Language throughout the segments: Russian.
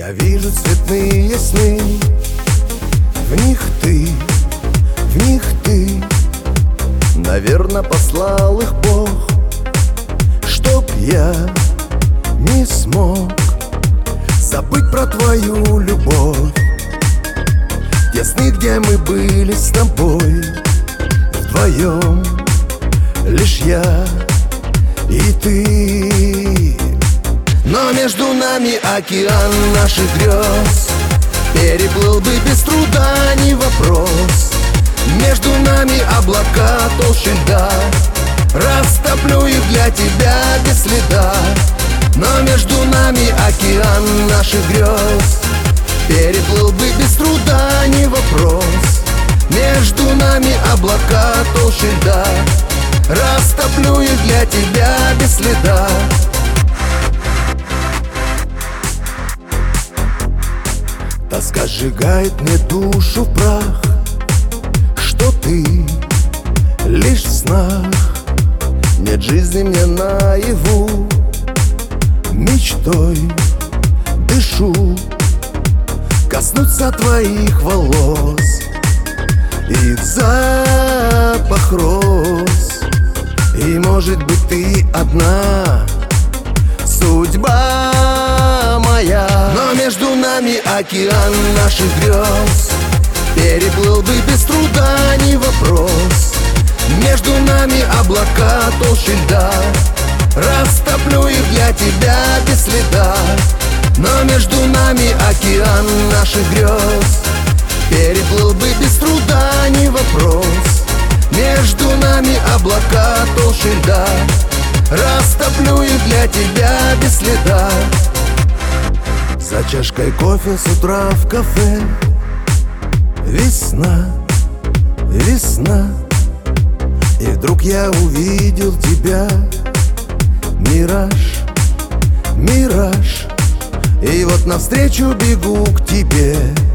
Я вижу цветные сны, в них ты, наверно, послал их Бог, чтоб я не смог забыть про твою любовь. Те сны, где мы были с тобой вдвоем, лишь я и ты. Но между нами океан наших грез, переплыл бы без труда, не вопрос. Между нами облака толще льда, растоплю их для тебя без следа. Но между нами океан наших грез, переплыл бы без труда, не вопрос. Между нами облака толще льда, растоплю их для тебя без следа. Тоска сжигает мне душу в прах, что ты лишь в снах. Нет жизни мне наяву, мечтой дышу, коснуться твоих волос, их запах роз. И может быть ты одна судьба моя. Но между нами океан наших грез, переплыл бы без труда, не вопрос. Между нами облака толще льда, растоплю их для тебя без следа. Но между нами океан наших грез, переплыл бы без труда, не вопрос. Между нами облака толще льда, растоплю их для тебя без следа. За чашкой кофе с утра в кафе, весна, весна. И вдруг я увидел тебя, мираж, мираж. И вот навстречу бегу к тебе,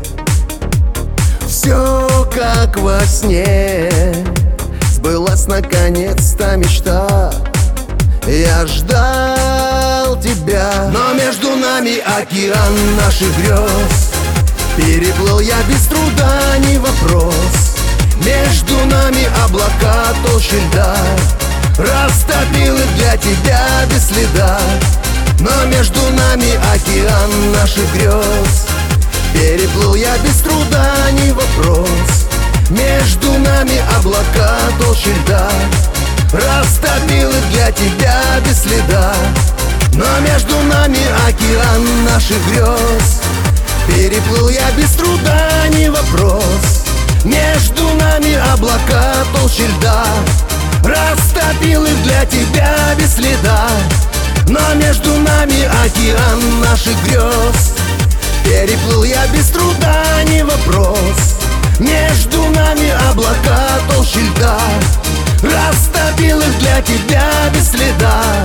все как во сне. Сбылась наконец-то мечта, я ждал тебя. Но между нами океан наших грез, переплыл я без труда, не вопрос. Между нами облака толще льда, растопил их для тебя без следа. Но между нами океан наших грез, переплыл я без труда, не вопрос. Между нами облака толще льда, растопил их для тебя без следа. Но между нами океан наших грез, переплыл я без труда, не вопрос. Между нами облака толще льда, растопил их для тебя без следа. Но между нами океан наших грез, переплыл я без труда, не вопрос. Между нами облака толще льда, растопил их для тебя без следа.